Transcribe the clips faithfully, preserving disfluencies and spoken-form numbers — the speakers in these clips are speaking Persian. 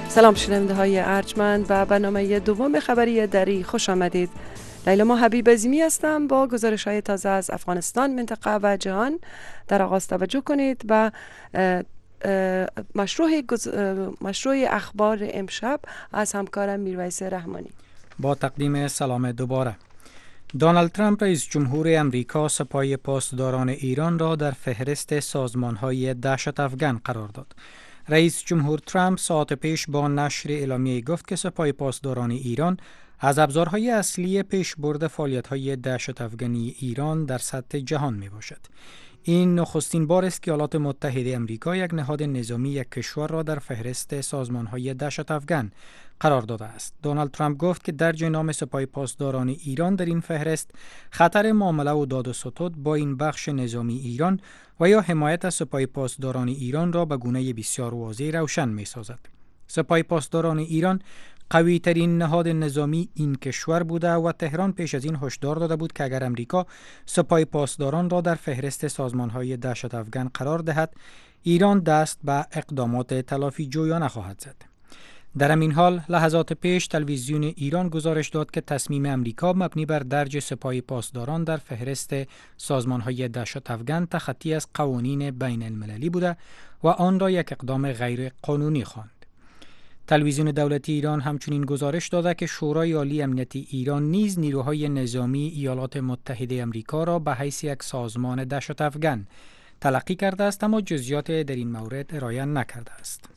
سلام شنونده های ارجمند و برنامه دوم خبری دری خوش آمدید. لیلا حبیب عظیمی هستم با گزارش های تازه از افغانستان، منطقه و جهان. در آغاز توجه کنید و مشروع مشروع اخبار امشب از همکارم میرویس رحمانی. با تقدیم سلام دوباره. دونالد ترامپ رئیس جمهور امریکا سپاه پاسداران ایران را در فهرست سازمان‌های دهشت افغان قرار داد. رئیس جمهور ترامپ ساعت پیش با نشر اعلامیه گفت که سپاه پاسداران ایران از ابزارهای اصلی پیشبرد فعالیت‌های دهشت افغانی ایران در سطح جهان میباشد. این نخستین بار است که ایالات متحده آمریکا یک نهاد نظامی یک کشور را در فهرست سازمان‌های دهشت افغان قرار داده است. دونالد ترامپ گفت که درج نام سپاه پاسداران ایران در این فهرست خطر معامله و داد و ستد با این بخش نظامی ایران و یا حمایت از سپاه پاسداران ایران را به گونه بسیار واضح روشن می‌سازد. سپاه پاسداران ایران قوی ترین نهاد نظامی این کشور بوده و تهران پیش از این هشدار داده بود که اگر امریکا سپاه پاسداران را در فهرست سازمان‌های دهشت افغان قرار دهد، ایران دست به اقدامات تلافی جویانه خواهد زد. در همین حال لحظات پیش تلویزیون ایران گزارش داد که تصمیم امریکا مبنی بر درج سپاه پاسداران در فهرست سازمان‌های دهشت افغان تخطی از قوانین بین المللی بوده و آن را یک اقدام غیر قانونی خواند. تلویزیون دولتی ایران همچنین گزارش داده که شورای عالی امنیت ایران نیز نیروهای نظامی ایالات متحده آمریکا را به حیث یک سازمان دهشت افغان تلقی کرده است، اما جزئیات در این مورد ارائه نکرده است.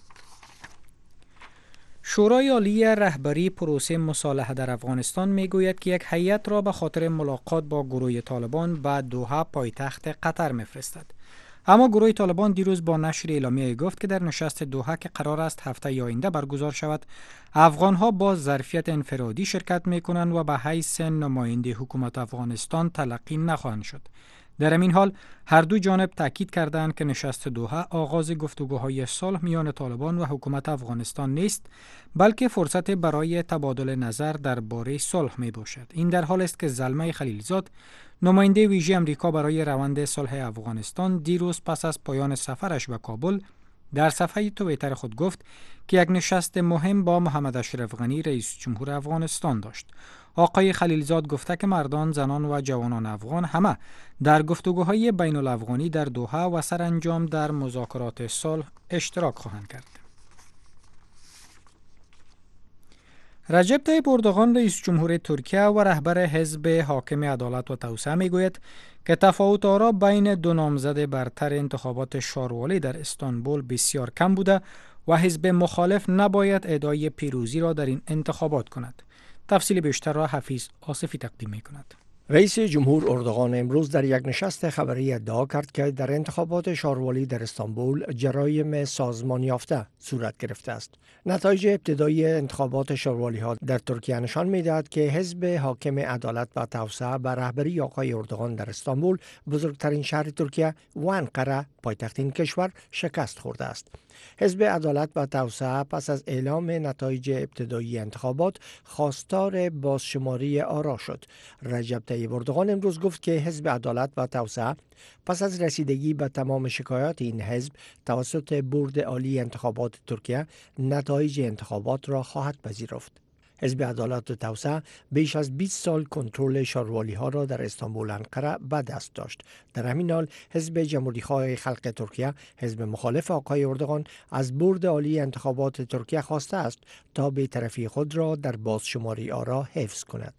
شورای عالی رهبری پروسه مصالحه در افغانستان میگوید که یک هیئت را به خاطر ملاقات با گروه طالبان به دوحه پایتخت قطر میفرستد. اما گروه طالبان دیروز با نشر اعلامیه گفت که در نشست دوحه که قرار است هفته آینده برگزار شود، افغانها با ظرفیت انفرادی شرکت میکنند و به حیث نماینده حکومت افغانستان تلقی نخواهند شد. در همین حال هر دو جانب تاکید کردند که نشست دوحه آغاز گفتگوهای صلح میان طالبان و حکومت افغانستان نیست، بلکه فرصت برای تبادل نظر درباره صلح می باشد. این در حال است که زلمه خلیلزاد، نماینده ویژه امریکا برای روند صلح افغانستان، دیروز پس از پایان سفرش به کابل در صفحه توییتر خود گفت که یک نشست مهم با محمد اشرف غنی رئیس جمهور افغانستان داشت. آقای خلیلزاد گفته که مردان، زنان و جوانان افغان همه در گفتگوهای بین الافغانی در دوحه و سرانجام در مذاکرات صلح اشتراک خواهند کرد. رجب طیب اردوغان رئیس جمهور ترکیه و رهبر حزب حاکم عدالت و توسعه میگوید که تفاوت آرا بین دو نامزد برتر انتخابات شاروالی در استانبول بسیار کم بوده و حزب مخالف نباید ادعای پیروزی را در این انتخابات کند. تفصیل بیشتر را حفیظ آصفی تقدیم می کند. رئیس جمهور اردوغان امروز در یک نشست خبری ادعا کرد که در انتخابات شاروالی در استانبول جرایم سازمان یافته صورت گرفته است. نتایج ابتدایی انتخابات شاروالی ها در ترکیه نشان می‌دهد که حزب حاکم عدالت و توسعه به رهبری آقای اردوغان در استانبول، بزرگترین شهر ترکیه، و انقره، پایتخت این کشور، شکست خورده است. حزب عدالت و توسعه پس از اعلام نتایج ابتدایی انتخابات خواستار بازشماری آرا شد. رجب طیب اردوغان امروز گفت که حزب عدالت و توسعه پس از رسیدگی به تمام شکایات این حزب توسط بورد عالی انتخابات ترکیه نتایج انتخابات را خواهد پذیرفت. حزب عدالت و توسعه بیش از بیست سال کنترل شاروالی ها را در استانبول و انقره به دست داشت. در همین حال حزب جمهوری‌خواه خلق ترکیه، حزب مخالف آقای اردوغان، از بورد عالی انتخابات ترکیه خواسته است تا بی‌طرفی خود را در بازشماری آرا حفظ کند.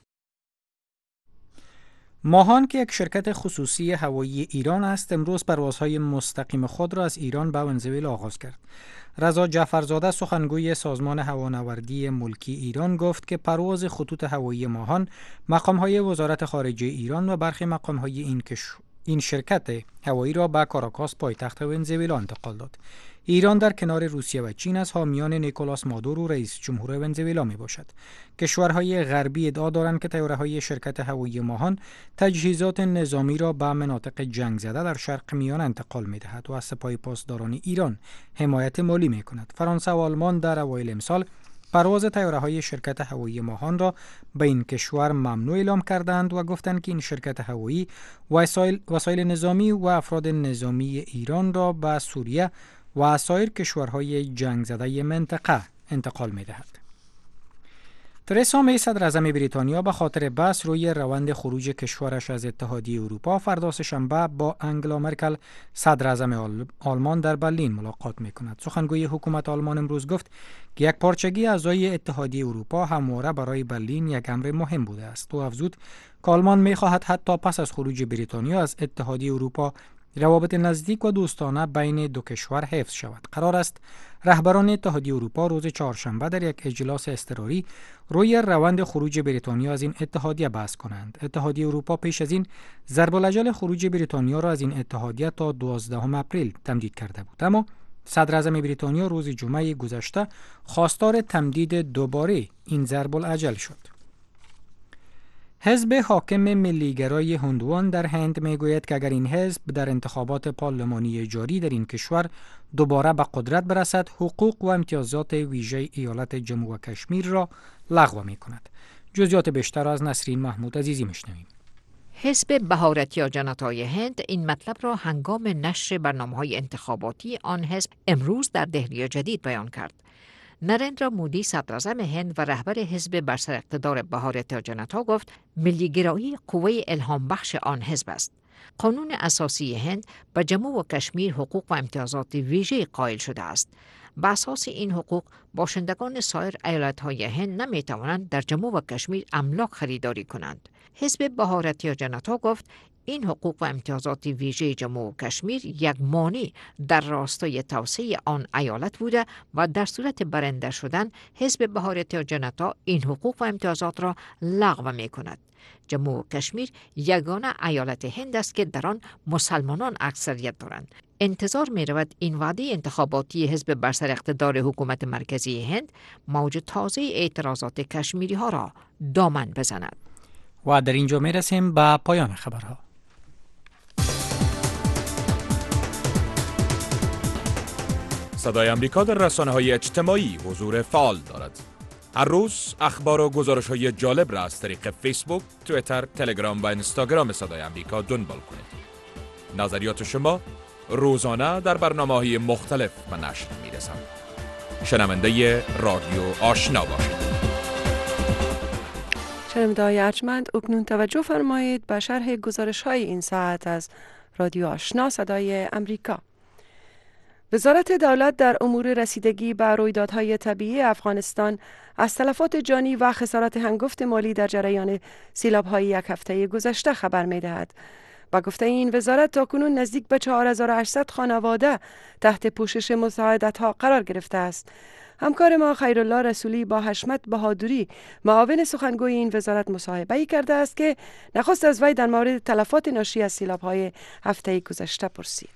ماهان که یک شرکت خصوصی هوایی ایران است، امروز پروازهای مستقیم خود را از ایران به ونزوئلا آغاز کرد. رضا جعفرزاده سخنگوی سازمان هوانوردی ملکی ایران گفت که پرواز خطوط هوایی ماهان مقام‌های وزارت خارجه ایران و برخی مقام‌های این کش... این شرکت هوایی را به کاراکاس پایتخت ونزوئلا انتقال داد. ایران در کنار روسیه و چین از حامیان نیکولاس مادورو رئیس جمهور ونزوئلا می باشد. کشورهای غربی ادعا دارند که طیاره‌های شرکت هوایی ماهان تجهیزات نظامی را به مناطق جنگ زده در شرق میانه انتقال می دهد و از سپاه پاسداران ایران حمایت مالی می کند. فرانسه و آلمان در اوایل امسال پرواز طیاره‌های شرکت هوایی ماهان را به این کشور ممنوع اعلام کردند و گفتند که این شرکت هوایی وسایل وسایل نظامی و افراد نظامی ایران را به سوریه و سایر کشورهای جنگ زده منطقه انتقال می دهد. ترسا می صدر اعظم بریتانیا به خاطر بحث روی روند خروج کشورش از اتحادیه اروپا فردا سه‌شنبه با انگلا مرکل صدر اعظم آلمان در برلین ملاقات می کند. سخنگوی حکومت آلمان امروز گفت که یک پارچگی اعضای اتحادیه اروپا همواره برای برلین یک امر مهم بوده است. او افزود که آلمان می خواهد حتی پس از خروج بریتانیا از اتحادیه اروپا روابط نزدیک و دوستانه بین دو کشور حفظ شود. قرار است رهبران اتحادیه اروپا روز چهارشنبه در یک اجلاس اضطراری روی روند خروج بریتانیا از این اتحادیه بحث کنند. اتحادیه اروپا پیش از این ضرب الاجل خروج بریتانیا را از این اتحادیه تا دوازدهم اپریل تمدید کرده بود، اما صدر اعظم بریتانیا روز جمعه گذشته خواستار تمدید دوباره این ضرب الاجل شد. حزب حاکم ملیگرای هندوان در هند میگوید که اگر این حزب در انتخابات پارلمانی جاری در این کشور دوباره به قدرت برسد، حقوق و امتیازات ویژه ایالت جموں و کشمیر را لغو می کند. جزئیات بیشتر از نسرین محمود عزیزی میشنویم. حزب بهارت یا جنتای هند این مطلب را هنگام نشر برنامه‌های انتخاباتی آن حزب امروز در دهلی جدید بیان کرد. نریندرا مودی صدر اعظم هند و رهبر حزب بر سر اقتدار بهارت یا جنتا گفت ملیگرایی قوه الهام بخش آن حزب است. قانون اساسی هند به جموں و کشمیر حقوق و امتیازات ویژه قائل شده است. به اساس این حقوق باشندگان سایر ایالت‌های هند نمی‌توانند در جموں و کشمیر املاک خریداری کنند. حزب بهارت یا جنتا گفت این حقوق و امتیازات ویژه جموں و کشمیر یک مانع در راستای توسعه آن ایالت بوده و در صورت برنده شدن حزب بهارت یا جنتا این حقوق و امتیازات را لغو می کند. جموں و کشمیر یگانه ایالت هند است که در آن مسلمانان اکثریت دارند. انتظار می رود این وعده انتخاباتی حزب بر سر اقتدار حکومت مرکزی هند موج تازه اعتراضات کشمیری ها را دامن بزند. و در اینجا می رسیم به پایان خبرها. صدای امریکا در رسانه‌های اجتماعی حضور فعال دارد. هر روز اخبار و گزارش‌های جالب را از طریق فیسبوک، توییتر، تلگرام و اینستاگرام صدای امریکا دنبال کنید. نظریات شما روزانه در برنامه‌های مختلف به نشر می‌رسند. شنونده رادیو آشنا باشید. شنونده‌های ارجمند، اکنون توجه فرمایید به شرح گزارش‌های این ساعت از رادیو آشنا صدای امریکا. وزارت دولت در امور رسیدگی به رویدادهای طبیعی افغانستان از تلفات جانی و خسارات هنگفت مالی در جریان سیلاب‌های یک هفته گذشته خبر می‌دهد. با گفته این وزارت تاکنون نزدیک به چهار هزار و هشتصد خانواده تحت پوشش مساعدت‌ها قرار گرفته است. همکار ما خیرالله رسولی با حشمت بهادری معاون سخنگوی این وزارت مصاحبه‌ای کرده است که نخست از وی در مورد تلفات ناشی از سیلاب‌های هفته گذشته پرسید.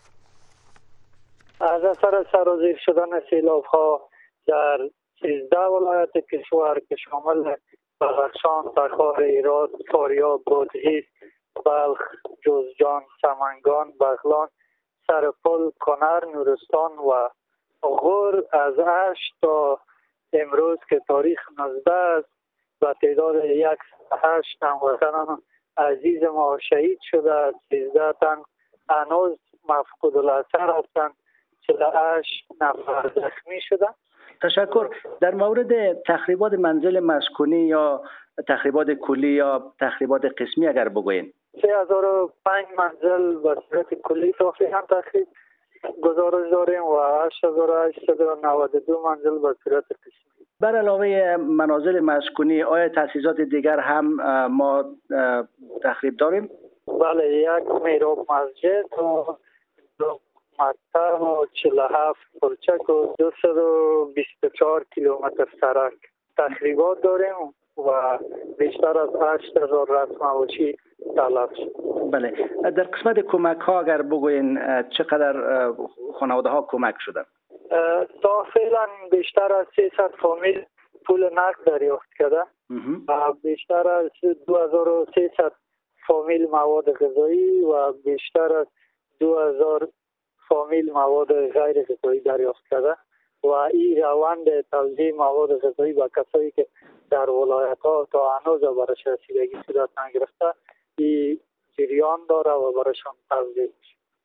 از اثر سرازیر شدن سیلاب‌ها در سیزده ولایت کشور که شامل بدخشان، تخار، هرات، فاریاب، بادغیس، بلخ، جوزجان، سمنگان، بغلان، سرپل، کنر، نورستان و غور از هشت تا امروز که تاریخ نوزده است و تعداد صد و هشت هموطنان عزیز ما شهید شده است. سیزده تن هنوز مفقود الاثر هستند. چهل و هشت نفر زخمی شدند. تشکر. در مورد تخریبات منزل مسکونی یا تخریبات کلی یا تخریبات قسمی اگر بگوین. سه هزار و پنج منزل به صورت کلی تقریبا تخریب گزارش داریم و هشت هزار و هشتصد و نود و دو منزل به صورت قسمی. بر علاوه منازل مسکونی آیا تاسیسات دیگر هم ما تخریب داریم؟ بله، یک میراب مسجد و دو مکتب و چهل و هفت پلچک و دویست و بیست و چهار کیلومتر سرک تخریبات داریم و بیشتر از هشت هزار رسم‌وچی تلف شد. بله، در قسمت کمک ها اگر بگوین چقدر خانواده ها کمک شدن؟ تا فعلا بیشتر از سیصد فامیل پول نقد دریافت کرده و بیشتر از دو هزار و سیصد فامیل مواد غذایی و بیشتر از دو هزار فامیل مواد غیر غذایی دریافت کرده و این روند توزیع مواد غذایی با کسایی که در ولایت ها تا هنوز برایش رسیدگی صورت نگرفته این جریان داره و برایشان توزیع میشه.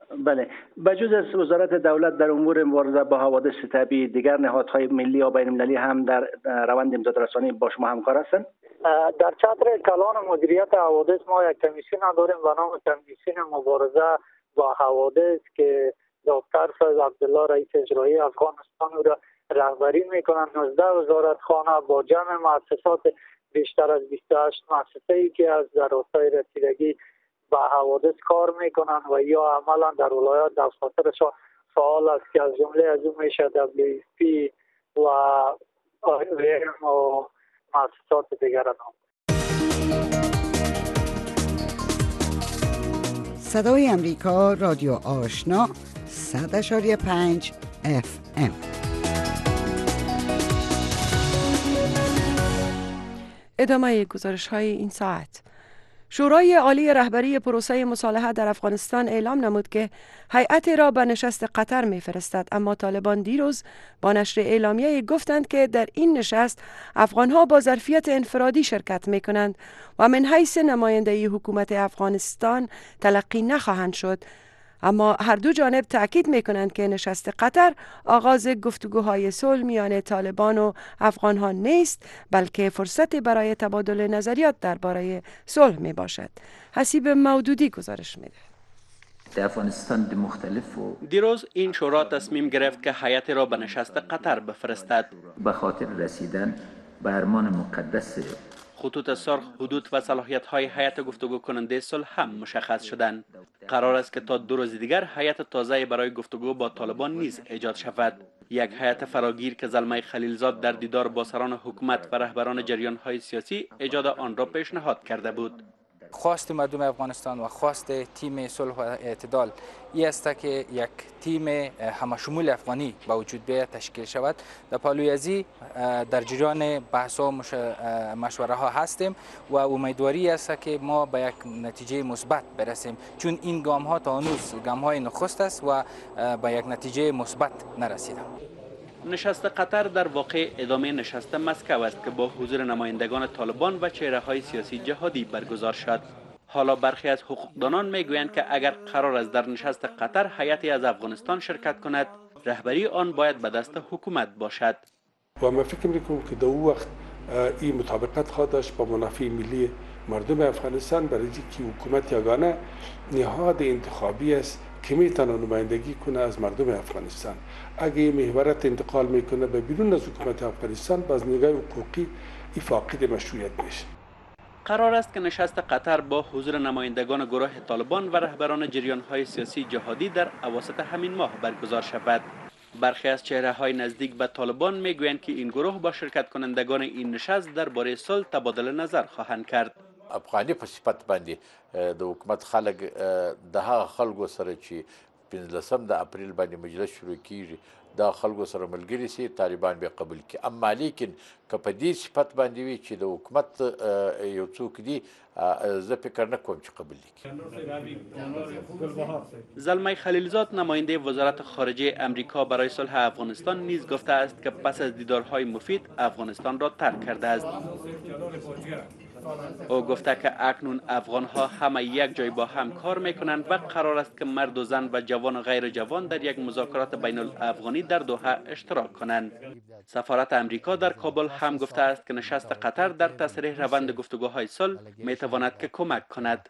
بله، بجز از وزارت دولت در امور مبارزه با حوادث طبیعی، دیگر نهادهای ملی یا بین المللی هم در روند امدادرسانی با شما همکار هستند؟ در چتر کلان مدیریت حوادث ما یک کمیسیون داریم به نام کمیسیون مبارزه با حوادث که دکتر فیض عبدالله رئیس اجرایی افغانستان او را رهبری میکنند. نوزده وزارتخانه با جمع مؤسسات بیشتر از بیست و هشت مؤسسه‌ای که از در راستای رسیدگی به حوادث کار میکنند و یا عملا در ولایات دفاترشان فعال است که از جمله از اون میشه دبلیو اف پی و آیم و مؤسسات دیگر هم. صدای امریکا رادیو آشنا صد اشاری پنج اف ام. ادامه گزارش های این ساعت. شورای عالی رهبری پروسه مصالحه در افغانستان اعلام نمود که هیئتی را به نشست قطر می‌فرستد، اما طالبان دیروز با نشر اعلامیه گفتند که در این نشست افغانها با ظرفیت انفرادی شرکت می‌کنند و من حیث نمایندگی حکومت افغانستان تلقی نخواهند شد. اما هر دو جانب تأکید می‌کنند که نشست قطر آغاز گفتگوهای صلح میان طالبان و افغان‌ها نیست، بلکه فرصتی برای تبادل نظریات درباره صلح میباشد. حسیب مودودی گزارش میده. در افغانستان د مختلف و دیروز این شورا تصمیم گرفت که هیئت را به نشست قطر بفرستد به خاطر رسیدن به ارمان مقدس خطوط سرخ، حدود و صلاحیت‌های هیئت گفتگو کننده صلح هم مشخص شدند. قرار است که تا دو روز دیگر هیئت تازه برای گفتگو با طالبان نیز ایجاد شود. یک هیئت فراگیر که زلمه خلیلزاد در دیدار با سران حکومت و رهبران جریان‌های سیاسی ایجاد آن را پیشنهاد کرده بود. خواست مردم افغانستان و خواست تیم صلح و اعتدال این است که یک تیم همشمول افغانی با وجود بیاید، تشکیل شود. در پالوی ازی در جریان بحث و مشوره ها هستیم و امیدواری است که ما به یک نتیجه مثبت برسیم، چون این گام ها تا هنوز گام های نخست است و به یک نتیجه مثبت نرسیده. نشست قطر در واقع ادامه نشست مسکو است که با حضور نمایندگان طالبان و چهره‌های سیاسی جهادی برگزار شد. حالا برخی از حقوقدانان میگویند که اگر قرار است در نشست قطر هیئتی از افغانستان شرکت کند، رهبری آن باید به دست حکومت باشد. و من فکر می‌کنم که در اون وقت این مطابقت خواهد داشت با منافع ملی مردم افغانستان، برای اینکه حکومت یگانه نهاد انتخابی است که میتونه نمایندگی کنه از مردم افغانستان. اگه محورت انتقال میکنه به بیرون از حکومت افغانستان، باز نگاه حقوقی این فاقد مشروعیت میشه. قرار است که نشست قطر با حضور نمایندگان گروه طالبان و رهبران جریان‌های سیاسی جهادی در اواسط همین ماه برگزار شود. برخی از چهره‌های نزدیک به طالبان میگویند که این گروه با شرکت کنندگان این نشست درباره صلح تبادل نظر خواهند کرد. افغانی په صفت باندې د حکومت خلک د هغه خلکو سره چې پنځلسم د اپریل باندې مجلس شروع کیږي دا خلکو سره ملګری سي طالبان به قبول کی، اما لیکن که په دې صفت باندې وي چې د حکومت یو څوک دی زه فکر نه کوم چې قبول کی. زلمه خلیلزاد نماینده وزارت خارجه امریکا برای صلح افغانستان نیز گفته است که پس از دیدارهای مفید افغانستان را ترک کرده است. او گفته که اکنون افغان‌ها همه یک جای با هم کار میکنند و قرار است که مرد و زن و جوان و غیر جوان در یک مذاکرات بین الافغانی در دوحه اشتراک کنند. سفارت امریکا در کابل هم گفته است که نشست قطر در تسریع روند گفتگوهای صلح میتواند که کمک کند.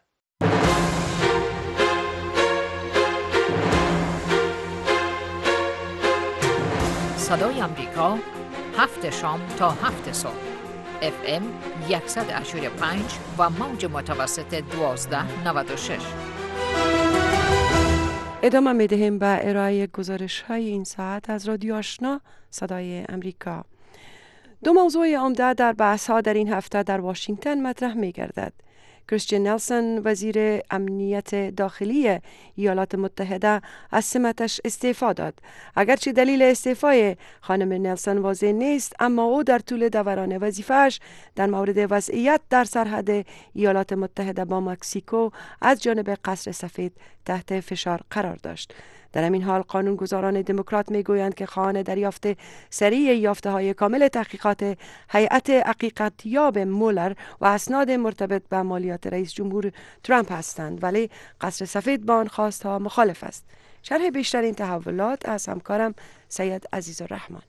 صدای امریکا هفت شام تا هفت صبح اف ام صد و پنج و موج متوسط دوازده نود و شش. ادامه می دهیم به ارائه گزارش های این ساعت از رادیو آشنا صدای امریکا. دو موضوع عمده در بحث ها در این هفته در واشنگتن مطرح می گردد. کریستین نلسون وزیر امنیت داخلی ایالات متحده از سمتش استعفا داد. اگرچه دلیل استعفای خانم نلسون واضح نیست، اما او در طول دوران وظیفه‌اش در مورد وضعیت در سرحد ایالات متحده با مکزیکو از جانب قصر سفید تحت فشار قرار داشت. در همین حال قانونگذاران دموکرات میگویند که خواهان دریافت سریع یافته‌های کامل تحقیقات هیئت حقیقتیاب مولر و اسناد مرتبط به مالیات رئیس جمهور ترامپ هستند، ولی قصر سفید با آن خواستها مخالف است. شرح بیشتر این تحولات از همکارم سید عزیزالرحمن.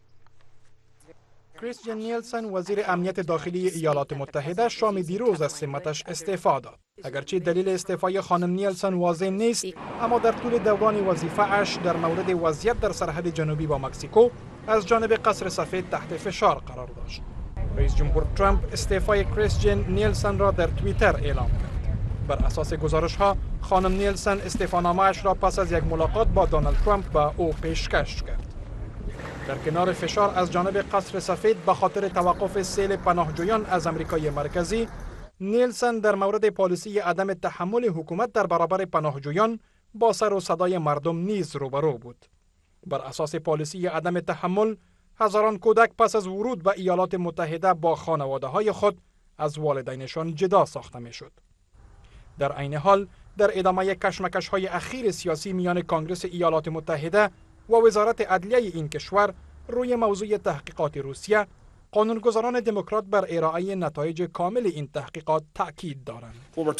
کریستین نیلسن وزیر امنیت داخلی ایالات متحده شام دیروز از سمتش استعفا داد. اگرچه دلیل استعفای خانم نیلسن واضح نیست، اما در طول دوران وظیفه‌اش در مورد وضعیت در سرحد جنوبی با مکزیکو از جانب قصر سفید تحت فشار قرار داشت. رئیس جمهور ترامپ استعفای کریستین نیلسن را در توییتر اعلام کرد. بر اساس گزارش‌ها خانم نیلسن استعفانامه‌اش را پس از یک ملاقات با دونالد ترامپ به او پیشکش کرد. در کنار فشار از جانب قصر سفید به خاطر توقف سیل پناهجویان از آمریکای مرکزی، نیلسن در مورد پالیسی عدم تحمل حکومت در برابر پناهجویان با سر و صدای مردم نیز روبرو بود. بر اساس پالیسی عدم تحمل، هزاران کودک پس از ورود به ایالات متحده با خانواده‌های خود از والدینشان جدا ساخته می‌شد. در عین حال، در ادامه کشمکش‌های اخیر سیاسی میان کانگرس ایالات متحده و وزارت عدلیه این کشور روی موضوع تحقیقات روسیه، قانونگذاران دموکرات بر ارائه نتایج کامل این تحقیقات تاکید دارند.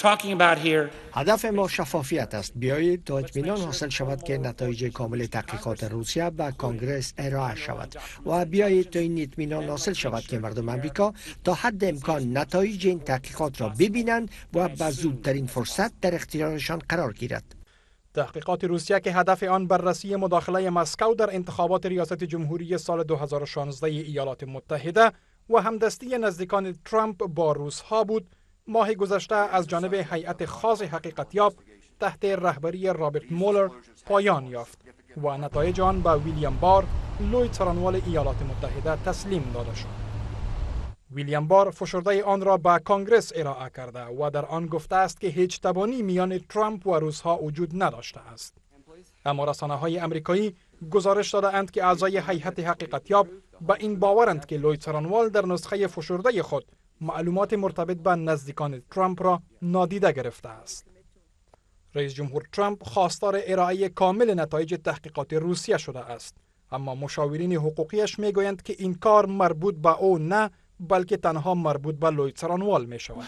هدف ما شفافیت است. بیایید تا اطمینان حاصل شود که نتایج کامل تحقیقات روسیه به کانگرس ارائه شود و بیایید تا این اطمینان حاصل شود که مردم آمریکا تا حد امکان نتایج این تحقیقات را ببینند و به زودترین فرصت در اختیارشان قرار گیرد. تحقیقات روسیه که هدف آن بررسی مداخله مسکو در انتخابات ریاست جمهوری سال دو هزار و شانزده ایالات متحده و همدستی نزدیکان ترامپ با روس‌ها بود، ماه گذشته از جانب هیئت خاص حقیقتیاب تحت رهبری رابرت مولر پایان یافت و نتایج آن به ویلیام بار، لوی سرانوال ایالات متحده تسلیم داده شد. ویلیام بار فشرده آن را به کانگرس ارائه کرده و در آن گفته است که هیچ تبانی میان ترامپ و روس‌ها وجود نداشته است. اما رسانه‌های آمریکایی گزارش داده‌اند که اعضای هیئت حقیقتیاب به این باورند که لوی سرانوال در نسخه فشرده خود معلومات مرتبط به نزدیکان ترامپ را نادیده گرفته است. رئیس جمهور ترامپ خواستار ارائه کامل نتایج تحقیقات روسیه شده است، اما مشاورین حقوقیش میگویند که این کار مربوط به او نه، بلکه تنها مربوط به لوی سرانوال می شود.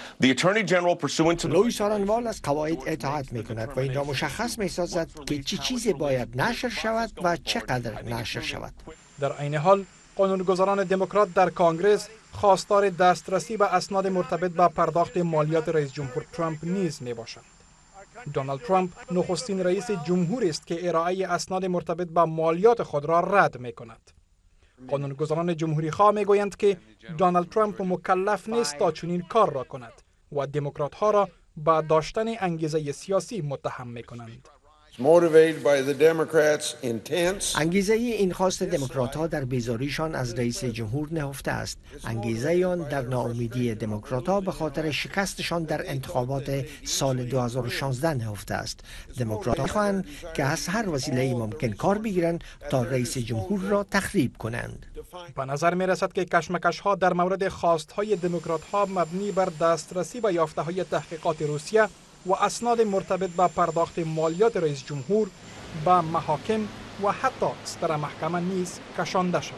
لوی سرانوال از قواعد اطاعت می کند و این را مشخص می سازد که چه چیزی باید نشر شود و چقدر نشر شود. در عین حال، قانونگذاران دموکرات در کانگرس خواستار دسترسی به اسناد مرتبط با پرداخت مالیات رئیس جمهور ترامپ نیز می باشند. دونالد ترامپ نخستین رئیس جمهوری است که ارائه اسناد مرتبط با مالیات خود را رد می کند. قانونگذاران جمهوری خواه می گویند که دونالد ترامپ مکلف نیست تا چنین کار را کند و دموکرات ها را با داشتن انگیزه سیاسی متهم می کنند. انگیزه این خواست دموکرات ها در بیزاریشان از رئیس جمهور نهفته است. انگیزه آن در ناامیدی دموکرات ها به خاطر شکستشان در انتخابات سال دو هزار و شانزده نهفته است. دموکرات ها خواهند که از هر وسیله ممکن کار بگیرند تا رئیس جمهور را تخریب کنند. به نظر می رسد که کشمکش ها در مورد خواست های دموکرات ها مبنی بر دسترسی به یافته های تحقیقات روسیه و اسناد مرتبط با پرداخت مالیات رئیس جمهور به محاکم و حتی ستر محکمه نیز کشانده شد.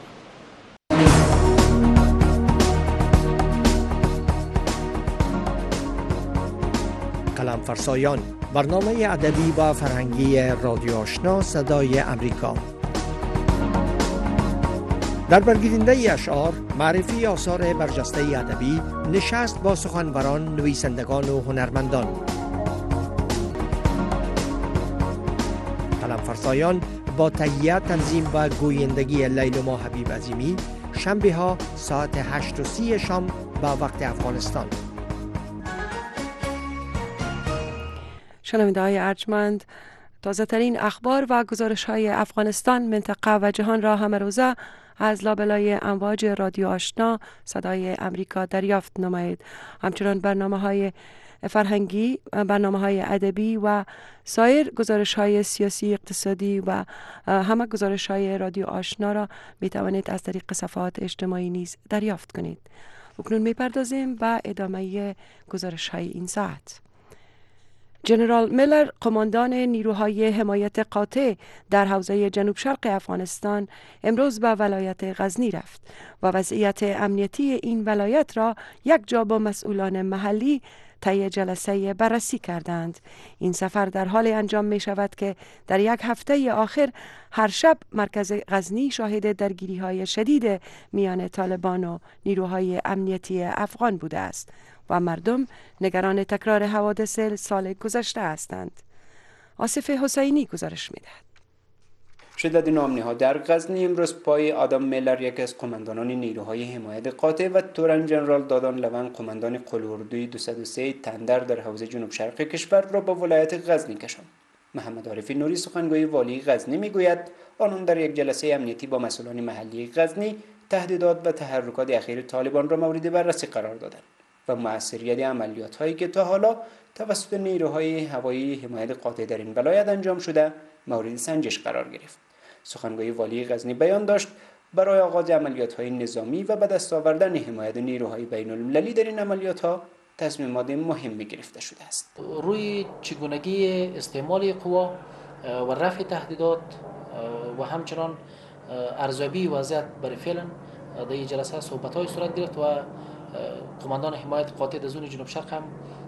قلم فرسایان، برنامه ادبی و فرهنگی رادیو آشنا صدای امریکا. در برگیرنده اشعار، معرفی آثار برجسته ادبی، نشست با سخنوران، نویسندگان و هنرمندان. قلم فرسایان با تهیه، تنظیم و گویندگی لیلما حبیب عظیمی، شنبه ها ساعت هشت و سی شام با وقت افغانستان. شنونده های ارجمند، تازه ترین اخبار و گزارش های افغانستان، منطقه و جهان را همه روزه از لابلای امواج رادیو آشنا صدای امریکا دریافت نمایید. همچنان برنامه های فرهنگی، برنامه های ادبی و سایر گزارش های سیاسی، اقتصادی و همه گزارش های رادیو آشنا را می توانید از طریق صفحات اجتماعی نیز دریافت کنید. اکنون می پردازیم به ادامه گزارش های این ساعت. جنرال میلر، قماندان نیروهای حمایت قاطع در حوزه جنوب شرق افغانستان، امروز به ولایت غزنی رفت و وضعیت امنیتی این ولایت را یک جا با مسئولان محلی طی جلسه بررسی کردند. این سفر در حال انجام می شود که در یک هفته آخر هر شب مرکز غزنی شاهد درگیری های شدید میان طالبان و نیروهای امنیتی افغان بوده است و مردم نگران تکرار حوادث سال گذشته هستند. آصف حسینی گزارش می‌دهد. شدت ناامنی‌ها در غزنی امروز پای آدم میلر، یکی از قماندانان نیروهای حمایت قاطع، و تورن جنرال دادان لون، قماندان قلوردوی دویست و سه تندر در حوزه جنوب شرق کشور را به ولایت غزنی کشاند. محمد عارفی نوری، سخنگوی والی غزنی، میگوید آنان در یک جلسه امنیتی با مسئولان محلی غزنی تهدیدات و تحرکات اخیر طالبان را مورد بررسی قرار دادند و مؤثریت عملیات هایی که تا حالا توسط نیروهای هوایی حمایت قاطع در این ولایت انجام شده مورد سنجش قرار گرفت. سخنگوی والی غزنی بیان داشت برای آغاز عملیات های نظامی و به دست آوردن حمایت نیروهای بین المللی در این عملیات ها تصمیمات مهمی گرفته شده است. روی چگونگی استعمال قوا و رفع تهدیدات و همچنان ارزیابی وضعیت برای فعلا در این جلسه صحبت‌های صورت گرفت و قماندان حمایت قاطع در زون جنوب شرق هم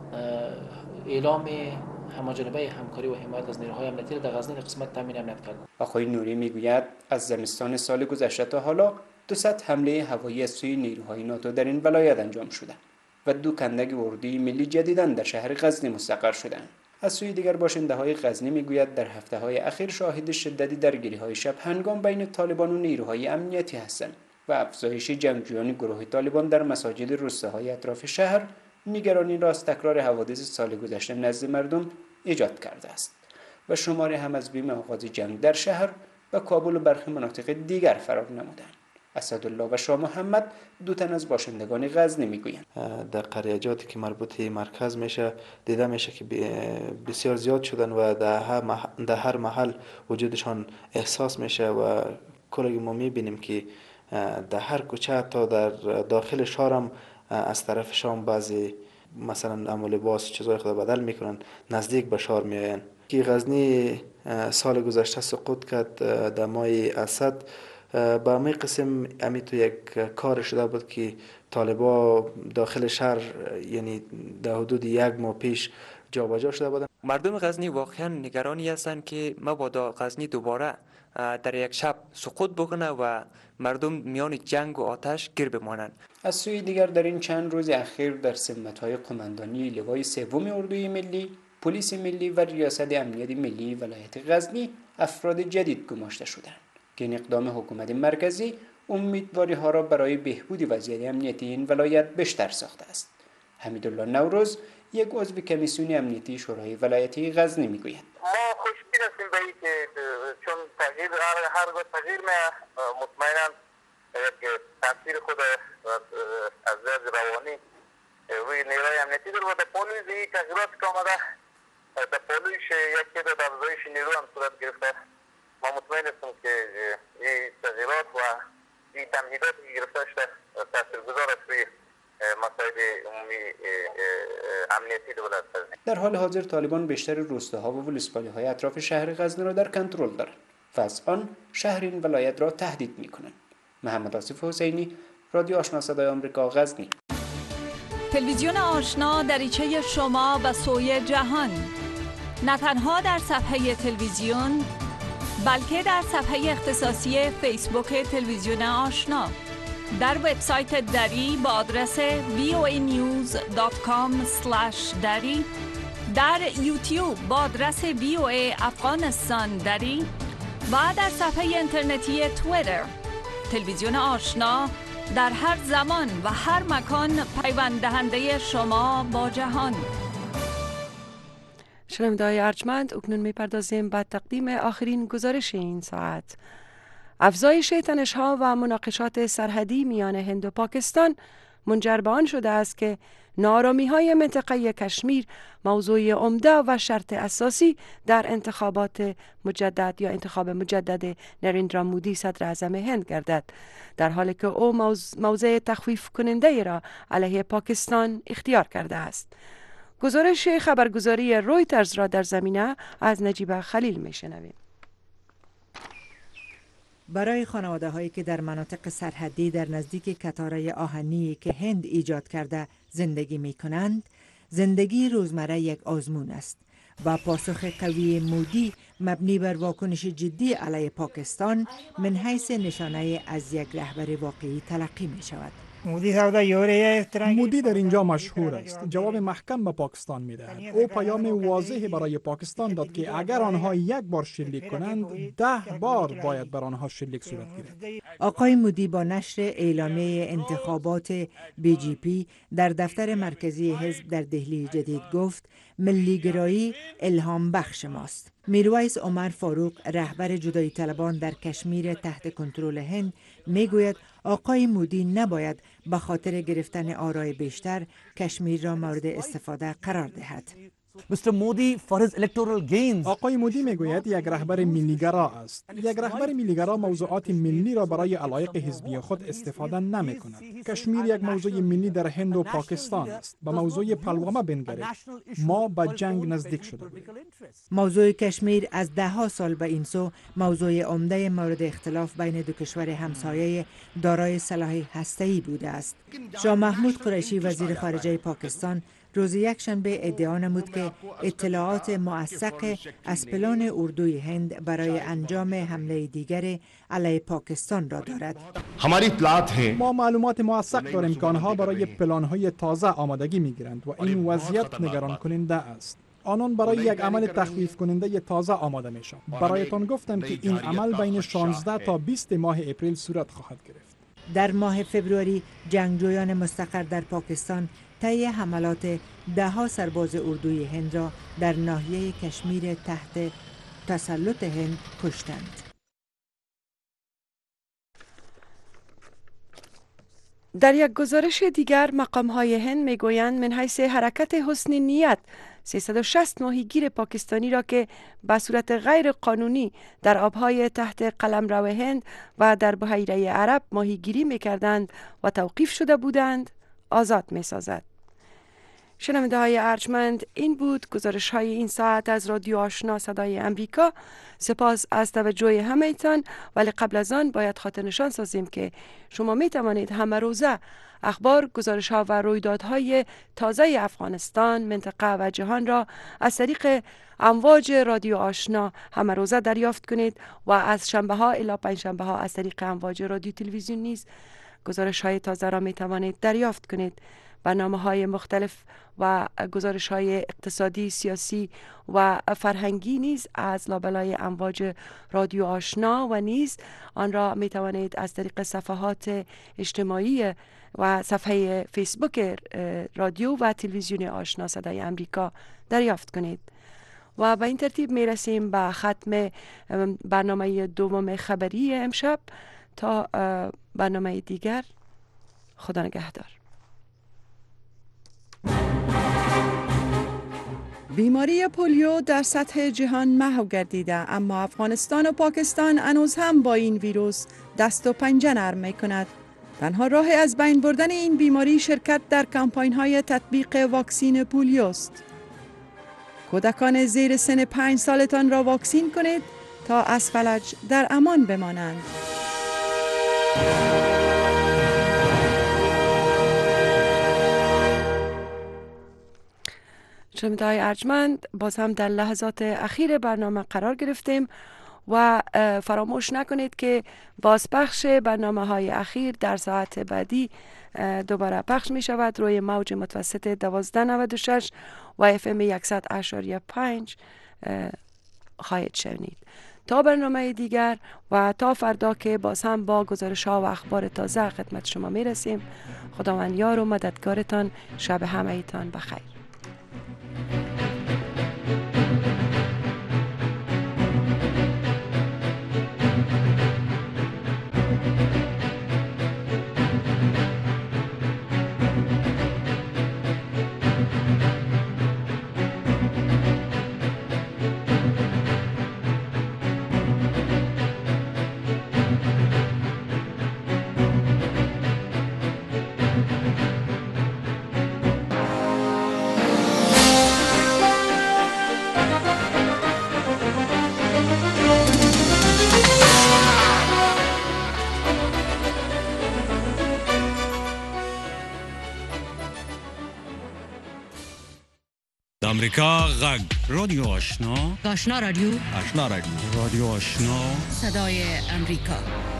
اعلام همجانبه همکاری و حمایت از نیروهای امنیتی در غزنی قسمت تامین امنیت کرد. آقای نوری میگوید از زمستان سال گذشته تا حالا دوصد حمله هوایی از سوی نیروهای ناتو در این ولایت انجام شده و دو کندک اردوی ملی جدیداً در شهر غزنی مستقر شدند. از سوی دیگر باشنده‌های غزنی میگوید در هفته‌های اخیر شاهد شدتی درگیری‌های شب هنگام بین طالبان و نیروهای امنیتی هستند و افزایش جنگجویان گروه طالبان در مساجد روستاهای اطراف شهر نگرانی را از تکرار حوادث سال گذشته نزد مردم ایجاد کرده است و شماری هم از بیم آغاز جنگ در شهر و کابل و برخی مناطق دیگر فرار نمودند. اسدالله و شاه محمد، دو تن از باشندگان غزنی میگویند در قریجاتی که مربوط مرکز میشه دیده میشه که بسیار زیاد شدن و در هر محل وجودشان احساس میشه و کلی ما میبینیم که در هر کوچه تا در داخل شهرم از طرف شام بعضی مثلا عمل باز چیزای خود بدل میکنن، نزدیک به شهر میاین. که غزنی سال گذشته سقوط کرد در ماه اسد، با همین قسم امی تو یک کار شده بود که طالبا داخل شهر یعنی در حدود یک ماه پیش جابجا شده بودن. مردم غزنی واقعا نگرانی هستند که مبادا غزنی دوباره در یک شب سقوط بکنه و مردم میان جنگ و آتش گیر بمانند. از سوی دیگر در این چند روز اخیر در سمت‌های قماندانی لوای سوم اردوی ملی، پلیس ملی و ریاست امنیت ملی ولایت غزنی افراد جدید گماشته شدند که این اقدام حکومت مرکزی امیدواری ها را برای بهبود وضعیت امنیتی این ولایت بیشتر ساخته است. حمیدالله نوروز، یک عضو کمیسیون امنیتی شورای ولایتی غزنی میگوید ما خوشبین هستیم به اینکه چون تغییر هر هر تغییر ما مطمئنا یک تاثیر خود از نظر روانی روی نیروی امنیتی داره و در پالیز این تغییرات که آمده در پالیش یک تعداد افزایش نیرو هم صورت گرفته. ما مطمئن هستیم که این تغییرات و این تمهیداتی که گرفته شده تاثیرگذار است روی مسائل عمومی امنیتی دولت غزنی. در حال حاضر طالبان بیشتر روستاها و ولسوالی‌های اطراف شهر غزنی را در کنترل دارند و از آن شهر این ولایت را تهدید می‌کنند. محمد آصف حسینی، رادیو آشنا صدای آمریکا، غزنی. تلویزیون آشنا دریچه شما و سوی جهان، نه تنها در صفحه تلویزیون بلکه در صفحه اختصاصی فیسبوک تلویزیون آشنا، در وبسایت دری با آدرس وی او ای نیوز دات کام اسلش دری، در یوتیوب با آدرس وی او ای افغانستان دری و در صفحه اینترنتی توییتر. تلویزیون آشنا در هر زمان و هر مکان پیوند دهنده شما با جهان. شنونده‌های ارجمند، اکنون می‌پردازیم به تقدیم آخرین گزارش این ساعت. افزایش تنش‌ها و مناقشات سرحدی میان هند و پاکستان منجر به آن شده است که ناآرامی‌های منطقه کشمیر موضوع عمده و شرط اساسی در انتخابات مجدد یا انتخاب مجدد نریندرا مودی صدر اعظم هند گردد، در حالی که او موضع تخویف کننده را علیه پاکستان اختیار کرده است. گزارش خبرگزاری رویترز را در زمینه از نجیبه خلیل میشنویم. برای خانواده هایی که در مناطق سرحدی در نزدیک کتاره آهنی که هند ایجاد کرده زندگی می کنند، زندگی روزمره یک آزمون است و پاسخ قوی مودی مبنی بر واکنش جدی علیه پاکستان من حیث نشانه از یک رهبر واقعی تلقی می شود. مودی در اینجا مشهور است. جواب محکم به پاکستان می دهد. او پیام واضحی برای پاکستان داد که اگر آنها یک بار شلیک کنند، ده بار باید بر آنها شلیک صورت گیرد. آقای مودی با نشر اعلامیه انتخابات بی جی پی در دفتر مرکزی حزب در دهلی جدید گفت ملیگرایی الهام بخش ماست. میرویس عمر فاروق، رهبر جدایی طلبان در کشمیر تحت کنترل هند، میگوید آقای مودی نباید به خاطر گرفتن آرای بیشتر کشمیر را مورد استفاده قرار دهد. آقای مودی میگوید یک رهبر ملیگرا است. یک رهبر ملیگرا موضوعات ملی را برای علایق حزبی خود استفاده نمی کند. کشمیر یک موضوع ملی در هند و پاکستان است. به موضوع پلوامه بنگرید. ما به جنگ نزدیک شده بودیم. موضوع کشمیر از ده ها سال به این سو موضوع عمده مورد اختلاف بین دو کشور همسایه دارای سلاح هسته‌ای بوده است. شاه محمود قریشی وزیر خارجه پاکستان روز یکشنبه ادعا نمود که اطلاعات موثق از پلان اردوی هند برای انجام حمله دیگر علیه پاکستان را دارد. ما معلومات موثق داریم که آنها برای پلان‌های تازه آمادگی می‌گیرند و این وضعیت نگران کننده است. آنان برای یک عمل تخویف کننده تازه آماده میشن. برایتان گفتم که این عمل بین شانزده تا بیست ماه اپریل صورت خواهد گرفت. در ماه فوریه جنگجویان مستقر در پاکستان طی حملات ده ها سرباز اردوی هند را در ناحیه کشمیر تحت تسلط هند کشتند. در یک گزارش دیگر مقام‌های هند میگویند من حیث حرکت حسن نیت سیصد و شصت ماهیگیر پاکستانی را که به صورت غیر قانونی در آبهای تحت قلمرو هند و در بحیره عرب ماهیگیری میکردند و توقیف شده بودند آزاد میسازد. شنونده های ارجمند، این بود گزارش های این ساعت از رادیو آشنا صدای امریکا. سپاس از توجه همه‌تان، ولی قبل از آن باید خاطر نشان سازیم که شما می توانید همه روزه اخبار، گزارش ها و رویدادهای تازه افغانستان، منطقه و جهان را از طریق امواج رادیو آشنا همه روزه دریافت کنید و از شنبه ها الی پنج شنبه ها از طریق امواج رادیو تلویزیون نیز گزارش های تازه را می توانید دریافت کنید. برنامه های مختلف و گزارش های اقتصادی، سیاسی و فرهنگی نیز از لابلای امواج رادیو آشنا و نیز آن را می توانید از طریق صفحات اجتماعی و صفحه فیسبوک رادیو و تلویزیون آشنا صدای امریکا دریافت کنید. و به این ترتیب می رسیم به ختم برنامه دوم خبری امشب. تا برنامه دیگر، خدا نگهدار. بیماری پولیو در سطح جهان محو گردیده، اما افغانستان و پاکستان هنوز هم با این ویروس دست و پنجه نرم می کند. تنها راه از بین بردن این بیماری شرکت در کمپاین های تطبیق واکسین پولیو است. کودکان زیر سن پنج سالتان را واکسین کنید تا از فلج در امان بمانند. شنونده های ارجمند، باز هم در لحظات اخیر برنامه قرار گرفتیم و فراموش نکنید که بازپخش برنامه های اخیر در ساعت بعدی دوباره پخش می شود روی موج متوسط دوازده نود و شش و اف ام صد اشاریه پنج خواهید شنید. تا برنامه دیگر و تا فردا که باز هم با گزارش ها و اخبار تازه خدمت شما می رسیم. خداوند یار و مددگارتان. شب همه ایتان بخیر. امریکا غږ رادیو آشنا آشنا رادیو آشنا رادیو رادیو آشنا صدای امریکا